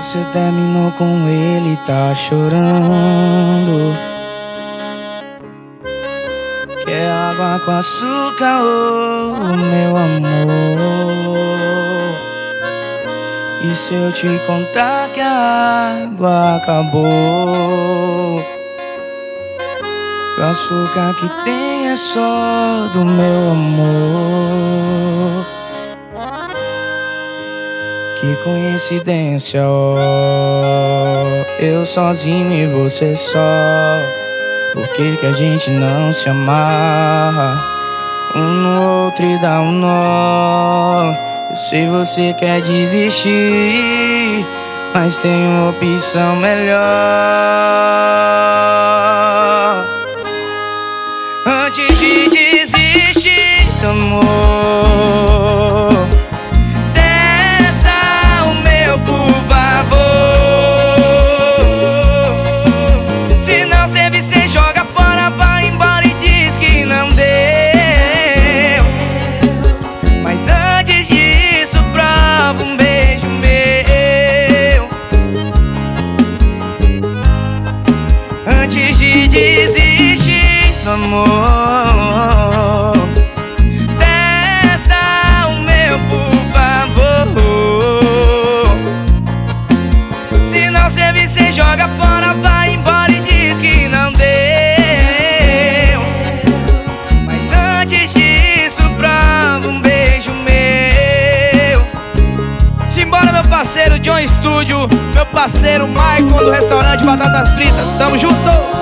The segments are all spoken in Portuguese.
Você terminou com ele, tá chorando. Quer água com açúcar, oh, meu amor. E se eu te contar que a água acabou? O açúcar que tem é só do meu amor. Que coincidência, oh, eu sozinho e você só. Por que a gente não se amarra um no outro e dá um nó? Eu sei você quer desistir, mas tem uma opção melhor. Antes de desistir, amor, testa o meu, por favor. Se não servir, cê joga fora, vai embora e diz que não deu. Mas antes disso, prova um beijo meu. Antes de desistir, amor, testa o meu, por favor. Se não servir, cê joga fora, vai embora e diz que não deu. Mas antes disso, prova um beijo meu. Simbora, meu parceiro John Studio, meu parceiro Maicon do restaurante Batatas Fritas. Tamo junto!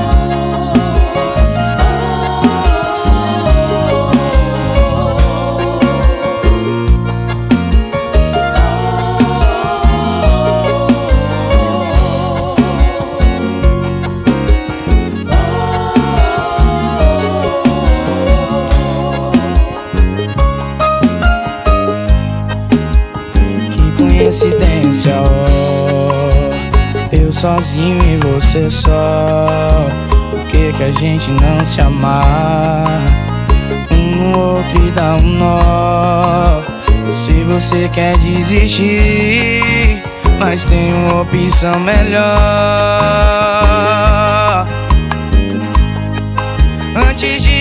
Coincidência, oh, eu sozinho e você só. Por que a gente não se amar um no outro e dá um nó? Se você quer desistir, mas tem uma opção melhor. Antes de